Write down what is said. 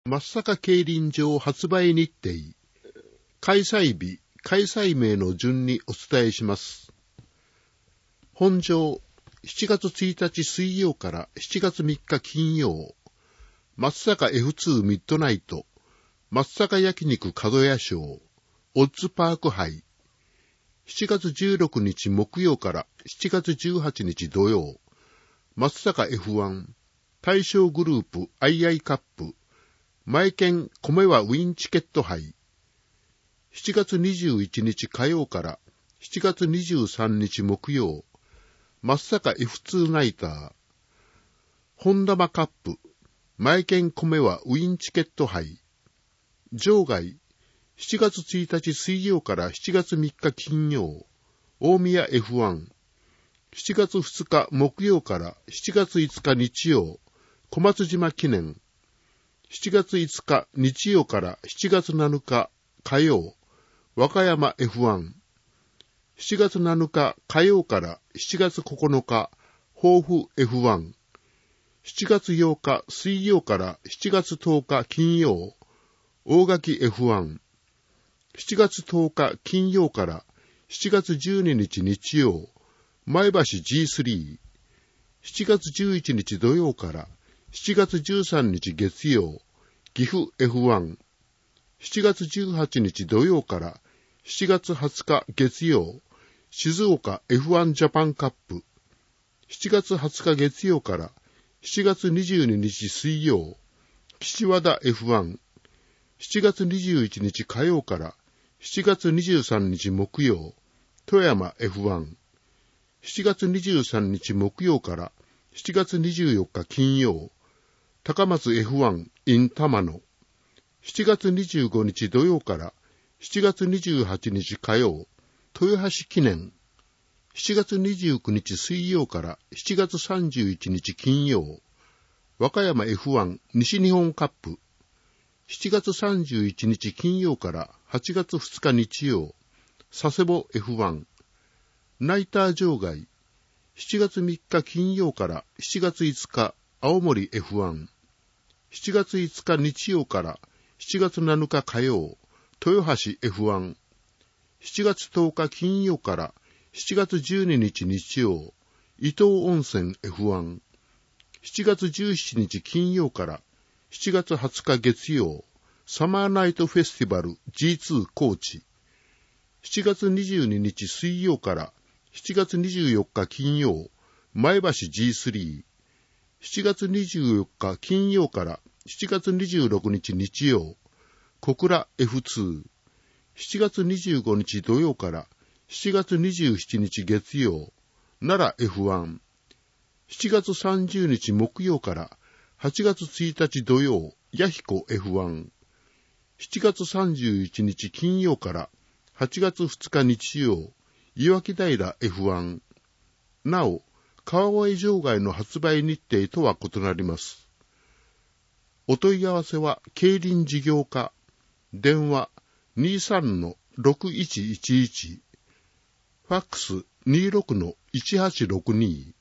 松阪競輪場発売日程、開催日、開催名の順にお伝えします。本場、7月1日水曜から7月3日金曜、松阪 F2 ミッドナイト、松阪焼肉角屋賞、オッズパーク杯、7月16日木曜から7月18日土曜、松阪 F1、大正グループ II カップ、前券米はウィンチケット杯、7月21日火曜から7月23日木曜、松阪 F2 ナイター、本玉カップ、前券米はウィンチケット杯、場外、7月1日水曜から7月3日金曜、大宮 F1、7月2日木曜から7月5日日曜、小松島記念、7月5日日曜から7月7日火曜、和歌山 F1、7月7日火曜から7月9日、豊富 F1、7月8日水曜から7月10日金曜、大垣 F1、7月10日金曜から7月12日日曜、前橋 G3、7月11日土曜から7月13日月曜、岐阜 F1、7月18日土曜から7月20日月曜、静岡 F1 ジャパンカップ、7月20日月曜から7月22日水曜、岸和田 F1、7月21日火曜から7月23日木曜、富山 F1、7月23日木曜から7月24日金曜、高松 F1 in 玉野、7月25日土曜から7月28日火曜、豊橋記念、7月29日水曜から7月31日金曜、和歌山 F1 西日本カップ、7月31日金曜から8月2日日曜、佐世保 F1、ナイター場外、7月3日金曜から7月5日、青森 F1、7月5日日曜から7月7日火曜、豊橋 F1、7月10日金曜から7月12日日曜、伊東温泉 F1、7月17日金曜から7月20日月曜、サマーナイトフェスティバル G2 高知、7月22日水曜から7月24日金曜、前橋 G3、7月24日金曜から7月26日日曜、小倉 F2、7月25日土曜から7月27日月曜、奈良 F1、7月30日木曜から8月1日土曜、弥彦 F1、7月31日金曜から8月2日日曜、岩木平 F1。なお、川越場外の発売日程とは異なります。お問い合わせは競輪事業課、電話 23-6111、ファックス 26-1862